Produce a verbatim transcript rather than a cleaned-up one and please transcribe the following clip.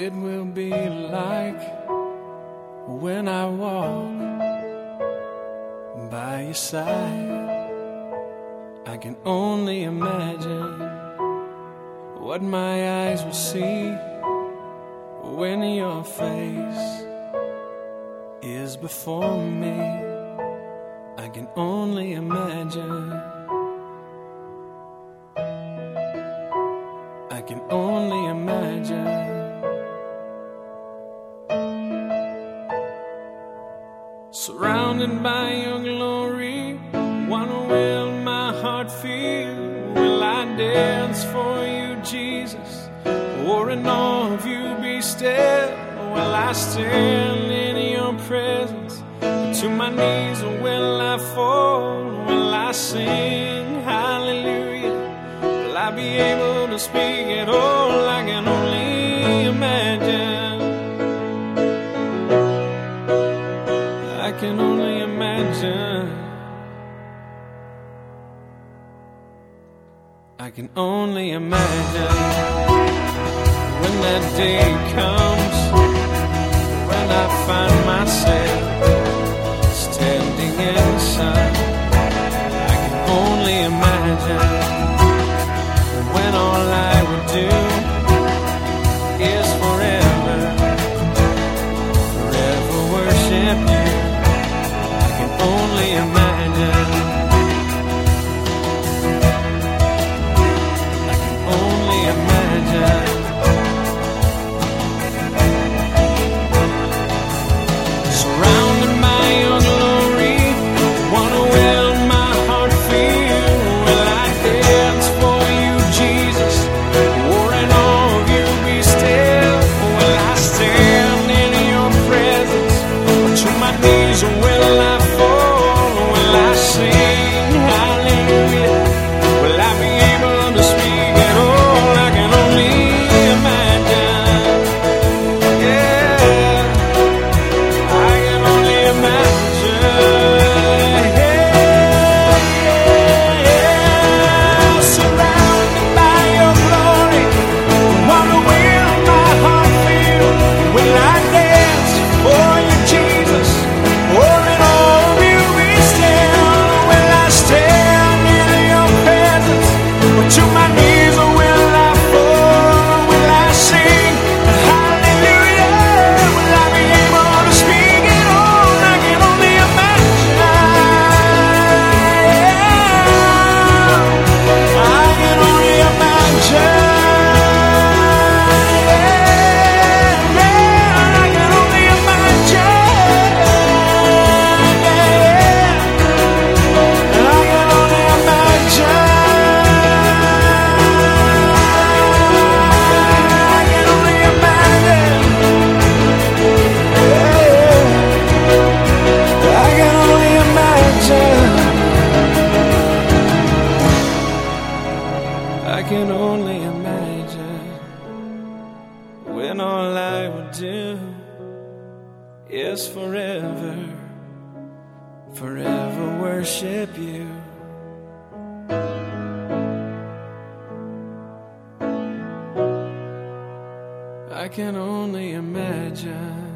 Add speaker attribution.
Speaker 1: it will be like when I walk by your side. I can only imagine what my eyes will see when your face is before me. I can only imagine. I can only imagine. Surrounded by your glory, what will my heart feel? Will I dance for you, Jesus? Or in awe of you be still? Will I stand in your presence? To my knees or will I fall? Will I sing hallelujah? Will I be able to speak at all? I can only imagine. I can only imagine. I can only imagine when that day comes, when I find myself standing inside. I can only imagine when all I would do is forever, forever worship you. I can only imagine. I can only imagine. Surrounded by your glory, what will my heart feel? Will I dance for you, Jesus? Or in awe of you be still? Will I stand in your presence? Or to my knees will I fall? Will I sing hallelujah? Will I be able to speak at all? I can only imagine. Yeah, I can only imagine. Yeah, yeah. Surrounded by your glory, what will my heart feel? Will I dance for you, Jesus? Or in all of you be still? Will I stand in your presence? Or to my knees or will I fall? Will I sing hallelujah? Will I be able to speak at all? I can only imagine. I can only imagine. I can only imagine. I can only imagine. I can only imagine. I can only imagine. I can only imagine when all I would do is forever, forever worship you. I can only imagine.